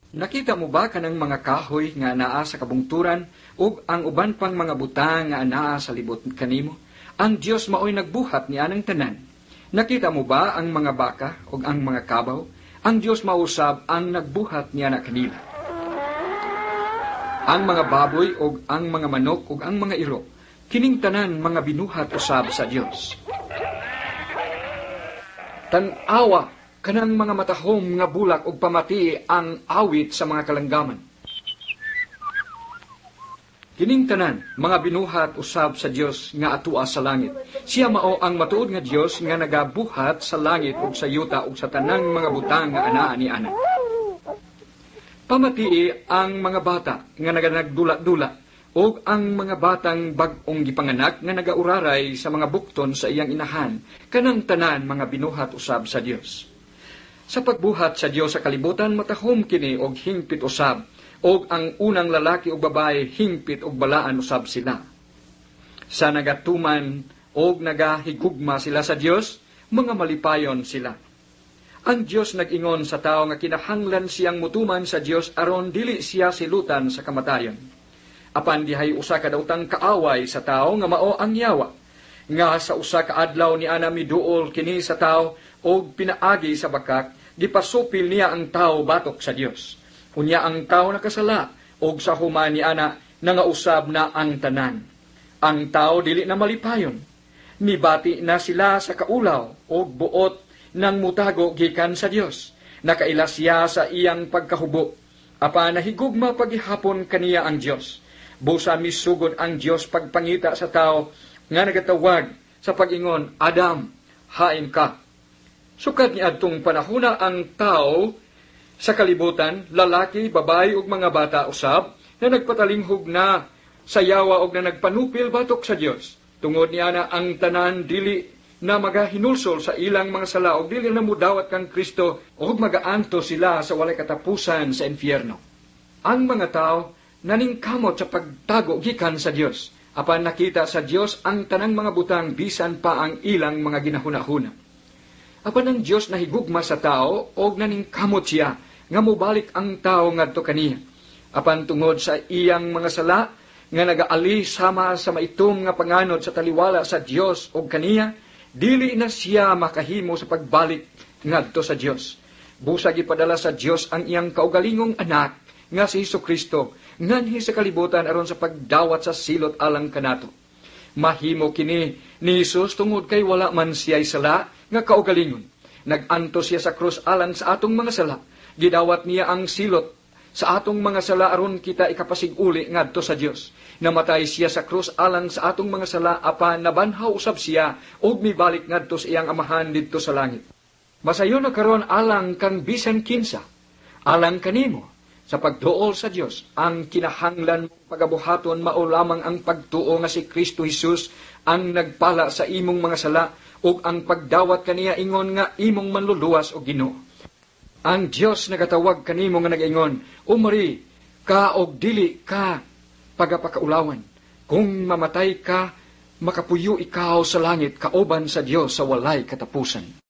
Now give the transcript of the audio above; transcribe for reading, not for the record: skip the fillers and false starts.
Nakita mo ba kanang mga kahoy nga anaa sa kabungturan ug ang uban pang mga butang nga anaa sa libot kanimo? Ang Dios maoy nagbuhat ni anang tanan. Nakita mo ba ang mga baka ug ang mga kabaw? Ang Dios mausab ang nagbuhat niya na kanila. Ang mga baboy ug ang mga manok ug ang mga iro, kining tanan mga binuhat usab sa Dios. Tan-awa kanang mga matahom nga bulak ug pamati ang awit sa mga kalanggaman. Kining tanan mga binuhat usab sa Dios nga atua sa langit. Siya mao ang matuod nga Dios nga nagabuhat sa langit ug sa yuta ug sa tanang mga butang nga anaa ni ana. Pamati ang mga bata nga naganagdula-dula ug ang mga batang bag-ong gipanganak nga nagauraray sa mga bukton sa iyang inahan. Kanang tanan mga binuhat usab sa Dios. Sa pagbuhat sa Dios sa kalibutan, matahom kini og hingpit usab, og ang unang lalaki o babae hingpit og balaan usab sila. Sa nagatuman og nagahigugma sila sa Dios, mga malipayon sila. Ang Dios nag-ingon sa tao nga kinahanglan siyang mutuman sa Dios aron dili siya silutan sa kamatayon. Apan dihay usa ka daotang kaaway sa tao nga mao ang yawa, nga sa usa ka adlaw ni ana miduol kini sa tao og pinaagi sa bakak, gipasupil niya ang tao batok sa Dios. Unya ang tao nakasala, og sa human ni ana nangausab na ang tanan. Ang tao dili na malipayon. Nibati na sila sa kaulaw, og buot ng mutago gikan sa Dios. Nakaila siya sa iyang pagkahubo. Apan nahigugma paghihapon kaniya ang Dios. Busa misugod ang Dios pagpangita sa tao nga nagatawag sa pag-ingon, Adam, hain ka. Sukat ni adtong panahona ang tao sa kalibutan, lalaki, babae ug mga bata usab na nagpatalinghog na sa yawa ug na nagpanupil batok sa Dios. Tungod niya na ang tanan dili na magahinulsol sa ilang mga sala ug dili na mudawat kang Kristo ug magaanto sila sa walay katapusan sa infierno. Ang mga tao naningkamot sa pagtago gikan sa Dios. Apan nakita sa Dios ang tanang mga butang bisan pa ang ilang mga ginahuna-huna. Apan ang Dios nahigugma sa tao og naningkamot siya nga mobalik ang tao ngadto kaniya. Apan tungod sa iyang mga sala nga nagaali sama sa maitom nga panganod sa taliwala sa Dios og kaniya, dili na siya makahimo sa pagbalik ngadto sa Dios. Busa gipadala sa Dios ang iyang kaugalingong anak nga si Hesukristo nganhi sa kalibutan aron sa pagdawat sa silot alang kanato. Mahimo kini ni Jesus tungod kay wala man siya'y sala nga kaugalingon. Naganto siya sa krus alang sa atong mga sala. Gidawat niya ang silot sa atong mga sala aron kita ikapasiguli ngadto sa Dios. Namatay siya sa krus alang sa atong mga sala apan nabanhaw usab siya ug mibalik ngadto sa iyang amahan didto sa langit. Masayon na karon alang kang bisan kinsa, alang kanimo sa pagtuo sa Dios. Ang kinahanglan mong pagabuhaton mao lamang ang pagtuo nga si Kristo Jesus ang nagpala sa imong mga sala ug ang pagdawat kaniya ingon nga imong manluluwas o Ginoo. Ang Dios nagatawag kanimo nga nag-ingon, umari ka og dili ka pagapakaulawan. Kung mamatay ka, makapuyo ikaw sa langit kauban sa Dios sa walay katapusan.